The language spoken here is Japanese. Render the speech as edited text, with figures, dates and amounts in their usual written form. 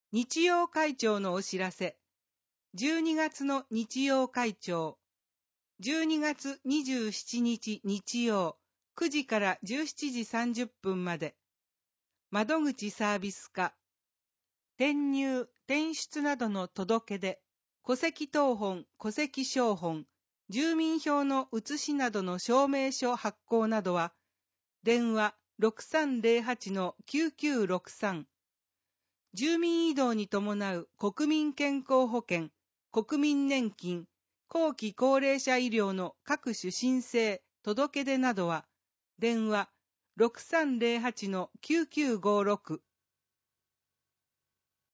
日曜会長のお知らせ。12月の日曜会長。12月27日日曜、9時から17時30分まで。窓口サービス課。転入、転出などの届け出、戸籍謄本、戸籍抄本、住民票の写しなどの証明書発行などは、電話6308-9963。住民移動に伴う国民健康保険、国民年金、後期高齢者医療の各種申請、届け出などは、電話6308-9956